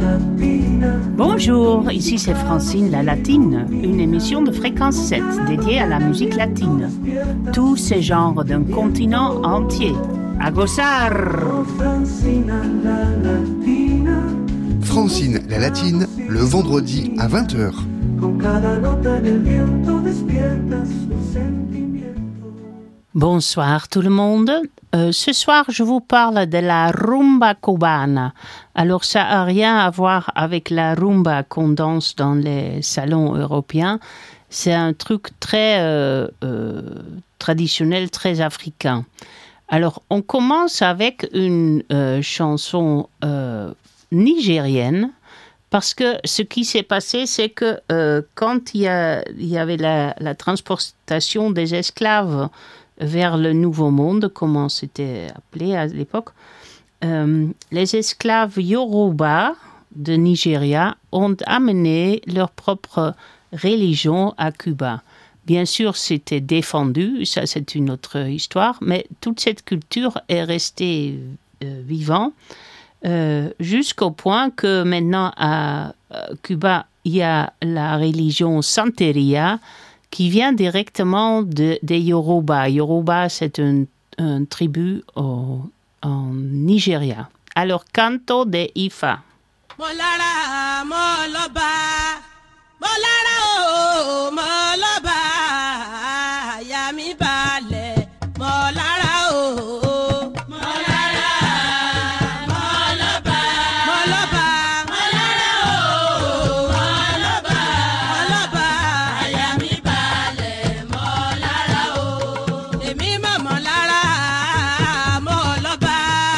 Bonjour, ici c'est Francine la Latine, une émission de fréquence 7 dédiée à la musique latine. Tous ces genres d'un continent entier. A gozar! Francine la Latine, le vendredi à 20h. Bonsoir tout le monde. Ce soir, je vous parle de la rumba cubana. Alors, ça n'a rien à voir avec la rumba qu'on danse dans les salons européens. C'est un truc très traditionnel, très africain. Alors, on commence avec une chanson nigérienne, parce que ce qui s'est passé, c'est que quand il y avait la transportation des esclaves vers le Nouveau Monde, comme c'était appelé à l'époque, les esclaves Yoruba de Nigeria ont amené leur propre religion à Cuba. Bien sûr, c'était défendu, ça c'est une autre histoire, mais toute cette culture est restée vivante jusqu'au point que maintenant à Cuba, il y a la religion Santeria qui vient directement des Yoruba. Yoruba, c'est une tribu en Nigeria. Alors, Canto de Ifa. Molara, moloba, molara, oh, moloba, yami bale, molara, oh, molara, moloba, moloba, molara, oh, moloba, moloba, yami bale, molara, oh, emi ma molara, moloba,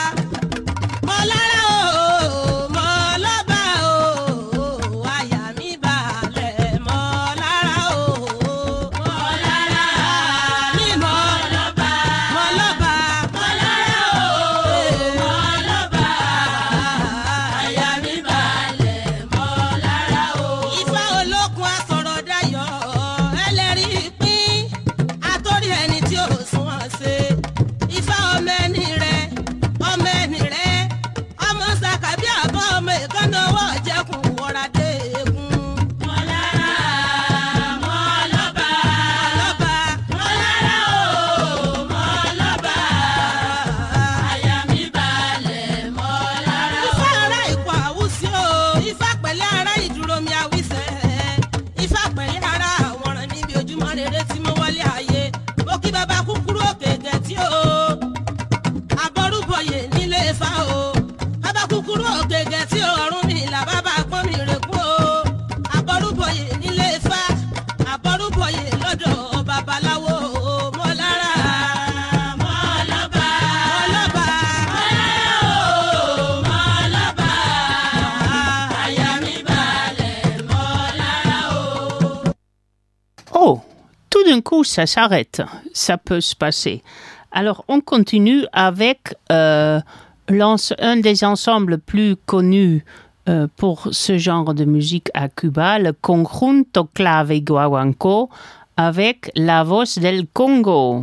molara, oh, moloba, oh, ayami bale, molara, oh, molara, mi moloba, moloba, molara, oh, moloba, ayami bale, molara, oh. Ifá olókun asọ̀rọ̀ dayọ̀ ẹlẹ́rìí pín àtórí ẹni tí ò sunwọ̀n ṣe. Ifá ọmọ ẹni rẹ̀ ọmọ sàkàbí àbọ̀ ọmọ ìkànnà ọwọ́ jẹkùn wọra dé egun. Mọ̀lára mọ̀lọ́ba mọ̀lọ́ba mọ̀lára o mọ̀lọ́ba àyàmí balẹ̀ mọ̀lára o. Ifá ara ìkọ̀ àwùsí o, Ifá pẹ̀lẹ́ ara ìdúró mi àwísẹ̀. Ifá pẹ̀lẹ́ ara àwọ̀ràn níbi ojúmọ́ rere tí mo wọlé ayé. Mo kí bàbá kúkúrú òkè gẹ̀tì o. Àbọ̀rúbọyè nílé Ifá o. Bàbá kúkúrú òkè gẹ̀tì o. Ọ̀run mi là bàbá pọ́n mi rèkú o. Àbọ̀rúbọyè nílé Ifá. Àbọ̀rúbọyè lọ́dọ̀ babaláwo o. Mọ̀lára mọ̀lọ́ba mọ̀lọ́ba mọ̀lára o mọ̀lọ́ba àyàmí balẹ̀ mọ̀lára o. Oh, tout d'un coup, ça s'arrête. Ça peut se passer. Alors, on continue avec un des ensembles plus connus pour ce genre de musique à Cuba, le Conjunto Clave Guaguancó, avec La Voz del Congo.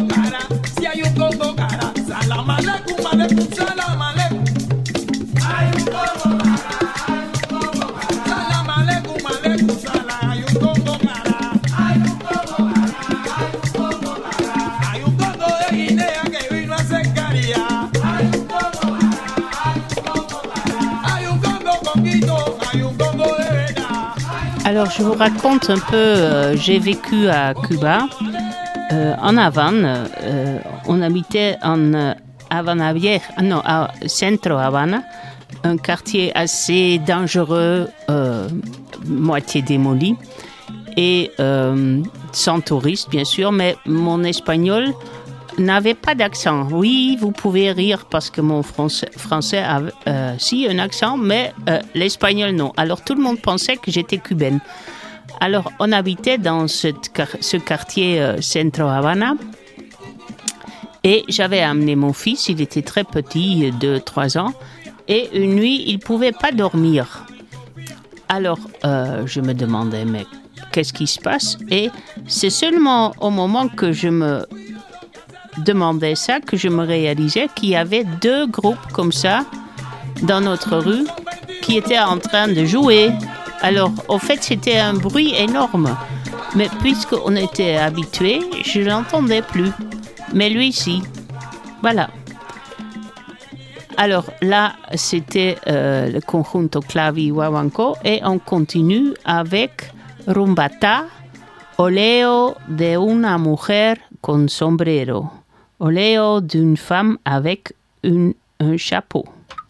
cara, si hay un Congo cara, salam aleikum, aleikum salam aleikum. Hay un Congo cara, salam aleikum, aleikum salam. Hay un Congo cara, hay un Congo cara, hay un Congo de Guinea que vino a hacer caridad. Hay un Congo cara, hay un Congo conguito, hay un Congo de verdad. Alors, je vous raconte un peu, j'ai vécu à Cuba, en Havane. On habitait en Havana Vieja, non, à Centro Havana, un quartier assez dangereux, moitié démoli, et sans touristes, bien sûr, mais mon espagnol n'avait pas d'accent. Oui, vous pouvez rire parce que mon français a si un accent, mais l'espagnol non. Alors tout le monde pensait que j'étais cubaine. Alors on habitait dans ce quartier Centro Havana et j'avais amené mon fils, il était très petit, 2-3 ans, et une nuit il ne pouvait pas dormir. Alors je me demandais, mais qu'est-ce qui se passe? Et c'est seulement au moment que je me demandais ça que je me réalisais qu'il y avait 2 groupes comme ça dans notre rue qui étaient en train de jouer. Alors, au fait, c'était un bruit énorme. Mais puisqu'on était habitués, je l'entendais plus. Mais lui, si. Voilà. Alors là, c'était le conjunto Clavi Guaguancó et on continue avec Rumbata, Oleo de una mujer con sombrero. Oleo d'une femme avec un chapeau.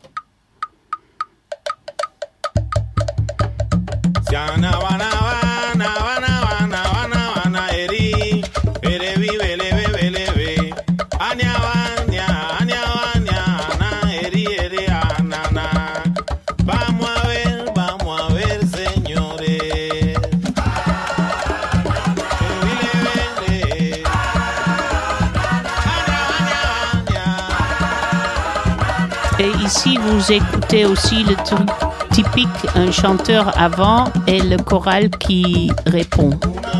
Et ici, vous écoutez aussi le truc typique, un chanteur avant et le choral qui répond.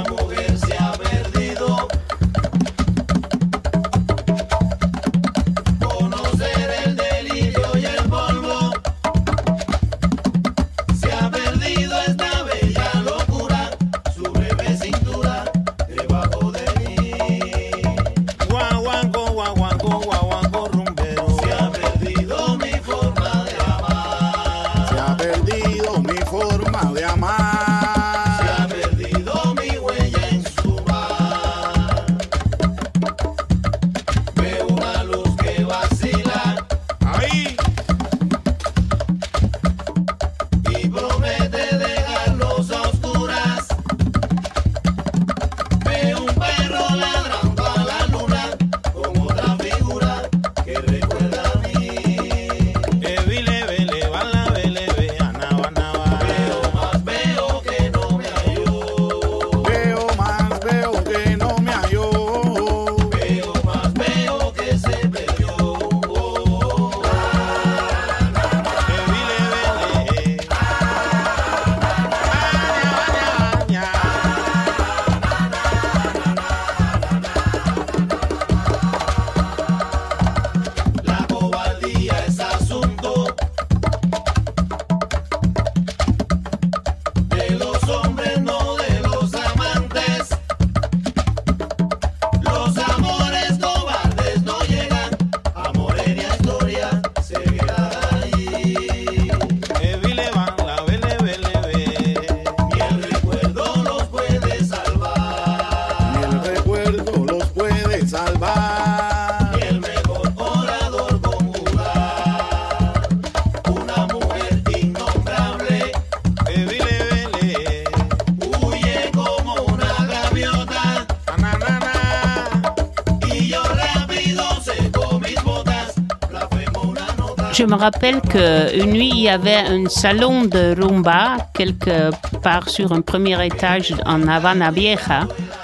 Je me rappelle qu'une nuit, il y avait un salon de rumba quelque part sur un premier étage en Havana Vieja.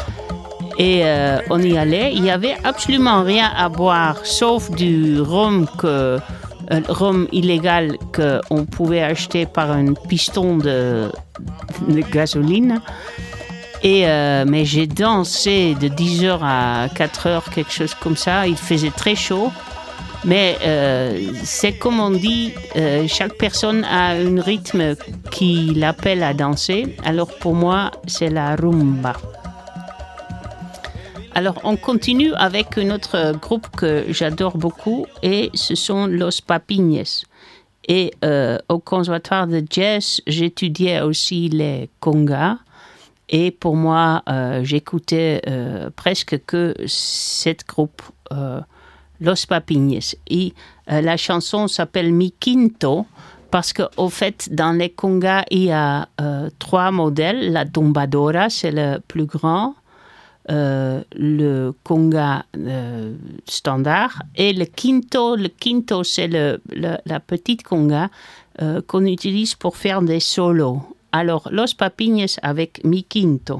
Et on y allait. Il n'y avait absolument rien à boire, sauf du rhum, rhum illégal qu'on pouvait acheter par un piston de gasoline. Mais j'ai dansé de 10h à 4h, quelque chose comme ça. Il faisait très chaud. Mais c'est comme on dit, chaque personne a un rythme qui l'appelle à danser. Alors pour moi, c'est la rumba. Alors on continue avec un autre groupe que j'adore beaucoup et ce sont Los Papines. Et au conservatoire de jazz, j'étudiais aussi les congas. Et pour moi, j'écoutais presque que cet groupe, Los Papines. Et la chanson s'appelle Mi Quinto parce qu'au fait, dans les congas, il y a 3 modèles. La tumbadora, c'est le plus grand. Le conga standard. Et le quinto c'est la petite conga qu'on utilise pour faire des solos. Alors, Los Papines avec Mi Quinto.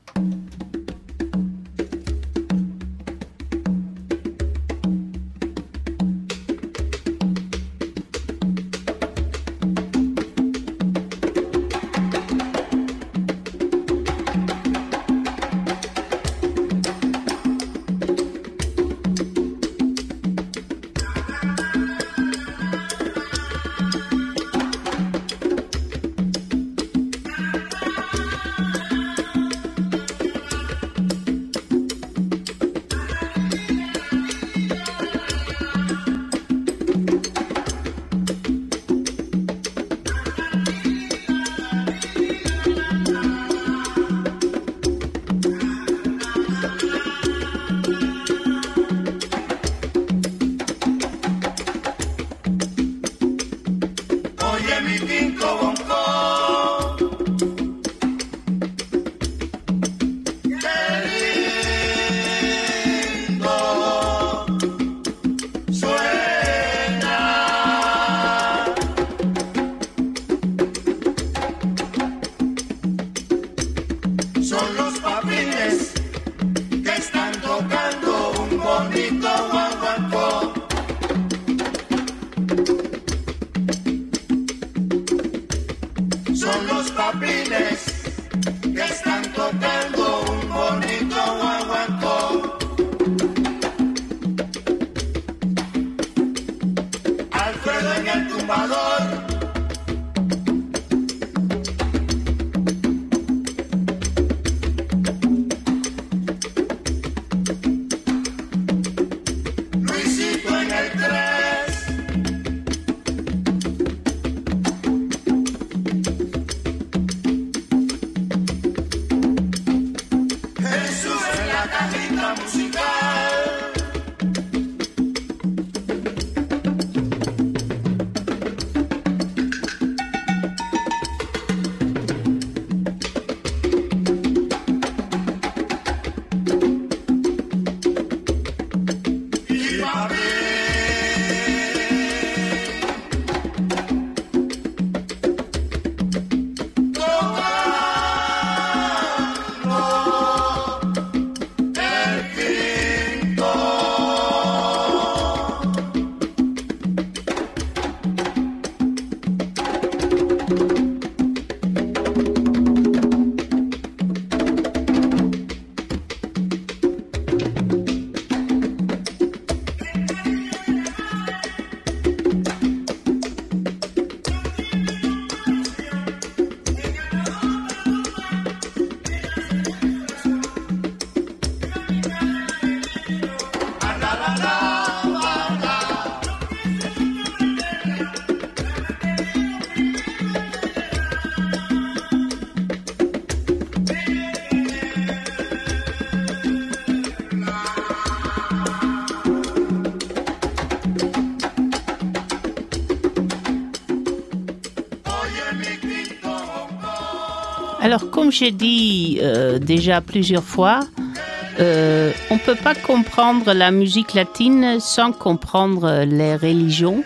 Alors, comme j'ai dit déjà plusieurs fois, on ne peut pas comprendre la musique latine sans comprendre les religions.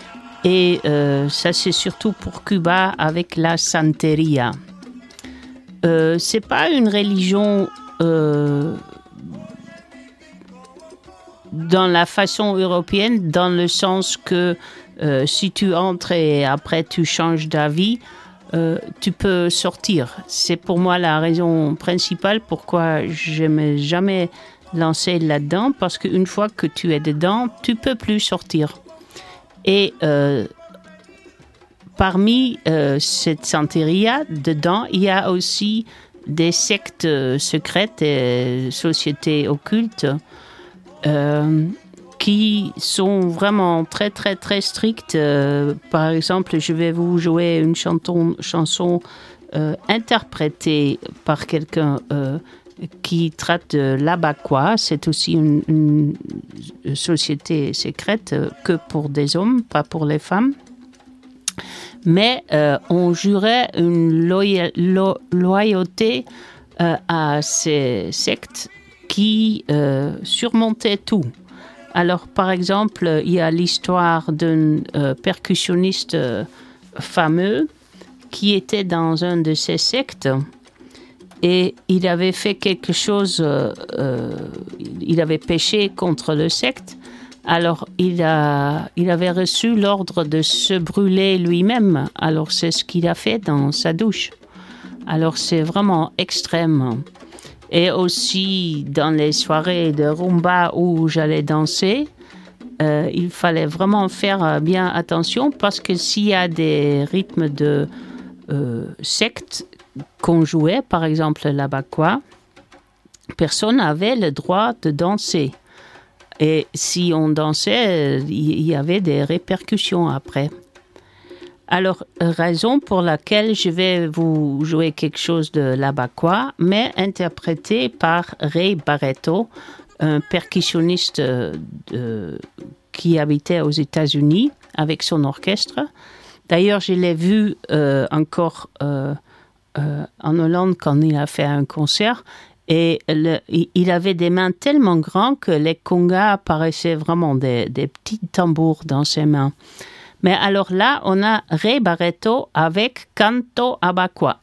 Et ça, c'est surtout pour Cuba avec la santeria. C'est pas une religion dans la façon européenne, dans le sens que si tu entres et après tu changes d'avis, tu peux sortir. C'est pour moi la raison principale pourquoi je ne m'ai jamais lancé là-dedans, parce qu'une fois que tu es dedans, tu ne peux plus sortir. Et parmi cette santeria, dedans, il y a aussi des sectes secrètes et sociétés occultes qui sont vraiment très, très, très strictes. Par exemple, je vais vous jouer une chanson interprétée par quelqu'un qui traite de l'Abaquois. C'est aussi une société secrète que pour des hommes, pas pour les femmes. Mais on jurait une loyauté à ces sectes qui surmontaient tout. Alors, par exemple, il y a l'histoire d'un percussionniste fameux qui était dans un de ces sectes et il avait fait quelque chose, il avait péché contre le secte. Alors, il avait reçu l'ordre de se brûler lui-même. Alors, c'est ce qu'il a fait dans sa douche. Alors, c'est vraiment extrême. Et aussi, dans les soirées de rumba où j'allais danser, il fallait vraiment faire bien attention parce que s'il y a des rythmes de secte qu'on jouait, par exemple l'Abaquois, personne n'avait le droit de danser. Et si on dansait, il y avait des répercussions après. Alors, raison pour laquelle je vais vous jouer quelque chose de l'Abaquois, mais interprété par Ray Barretto, un percussionniste qui habitait aux États-Unis avec son orchestre. D'ailleurs, je l'ai vu encore en Hollande quand il a fait un concert. Et il avait des mains tellement grandes que les congas paraissaient vraiment des petits tambours dans ses mains. Mais alors là, on a Ray Barretto avec Canto Abaquois.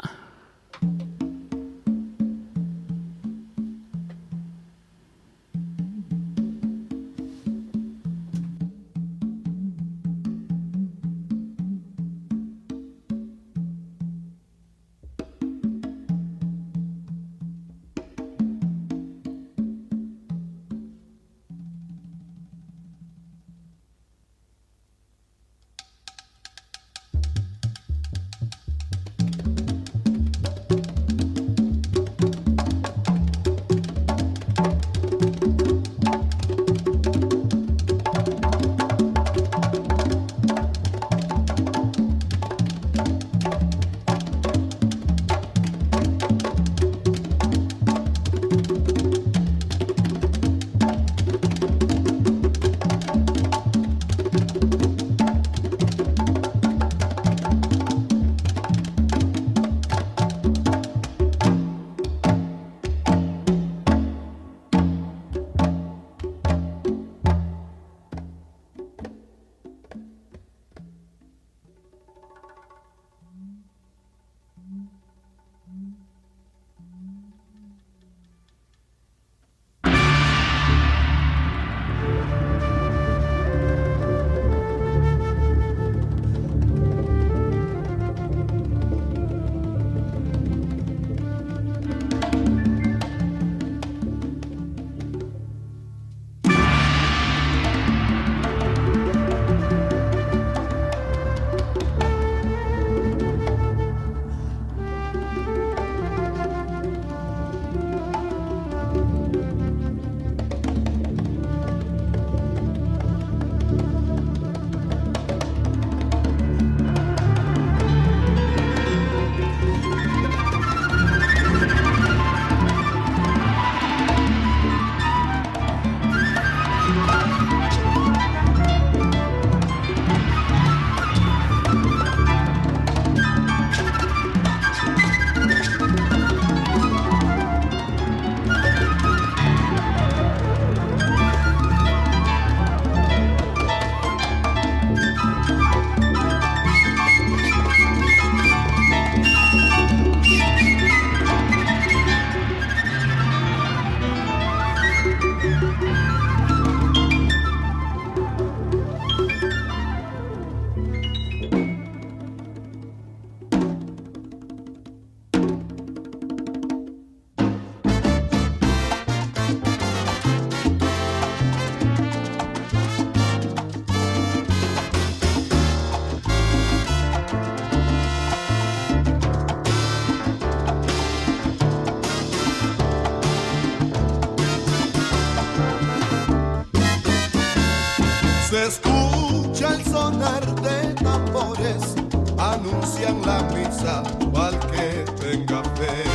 Se escucha el sonar de tambores, anuncian la misa al que tenga fe.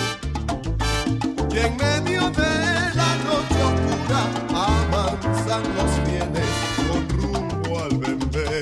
Y en medio de la noche oscura avanzan los bienes con rumbo al bebé.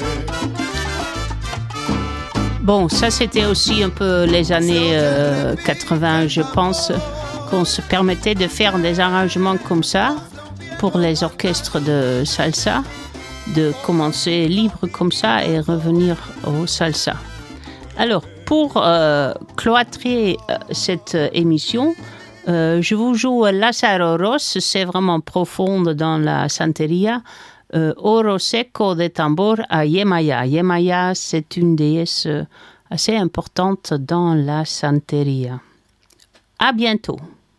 Bon, ça c'était aussi un peu les années 80, je pense, qu'on se permettait de faire des arrangements comme ça pour les orchestres de salsa, de commencer libre comme ça et revenir au salsa. Alors, pour cloîtrer cette émission, je vous joue Lázaro Ros, c'est vraiment profond dans la santeria. Oro seco de tambor à Yemaya. Yemaya, c'est une déesse assez importante dans la santeria. À bientôt.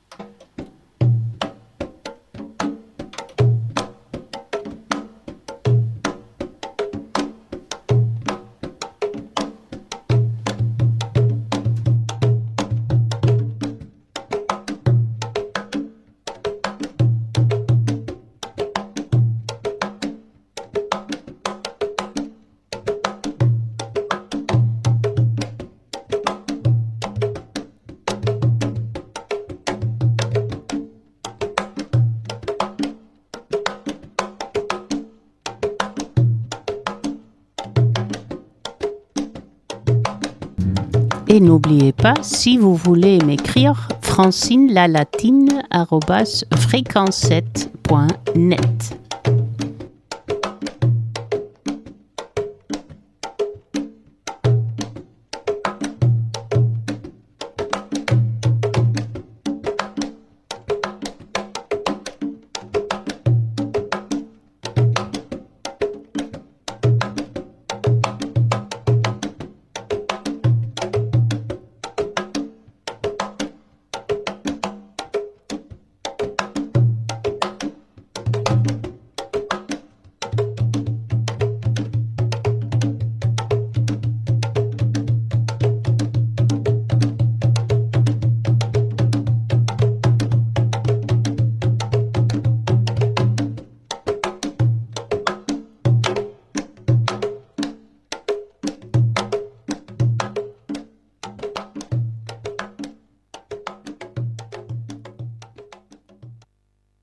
Et n'oubliez pas, si vous voulez m'écrire, francineLalatine@fréquence7.net.